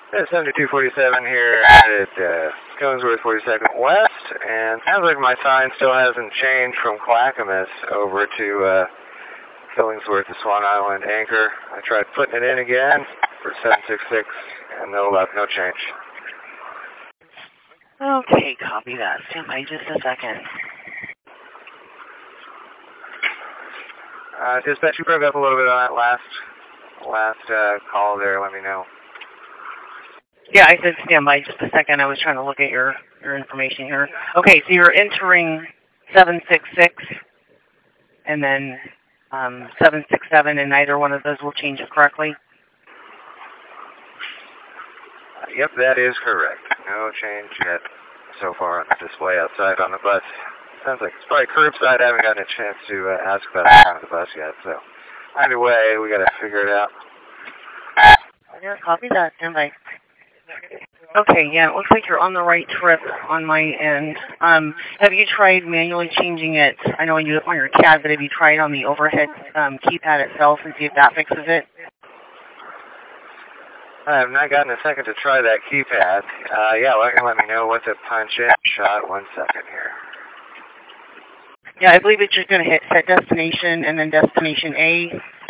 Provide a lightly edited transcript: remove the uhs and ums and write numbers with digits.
Yeah, 7247 here at Conesworth 42nd West, and sounds like my sign still hasn't changed from Clackamas over to Killingsworth to Swan Island Anchor. I tried putting it in again for 766, and no change. Okay, copy that. Stand by just a second. Dispatch, you broke up a little bit on that last call there. Let me know. Yeah, I said stand by just a second. I was trying to look at your information here. Okay, so you're entering 766 and then 767, and neither one of those will change it correctly? Yep, that is correct. No change yet so far on the display outside on the bus. Sounds like it's probably curbside. I haven't gotten a chance to ask about the time of the bus yet, so either way, we got to figure it out. Yeah, copy that. Stand by. Okay, yeah, it looks like you're on the right trip on my end. Have you tried manually changing it? I know you do it on your CAD, but have you tried on the overhead keypad itself and see if that fixes it? I have not gotten a second to try that keypad. Yeah, let me know what to punch in. Shot 1 second here. Yeah, I believe it's just going to hit set destination and then destination A,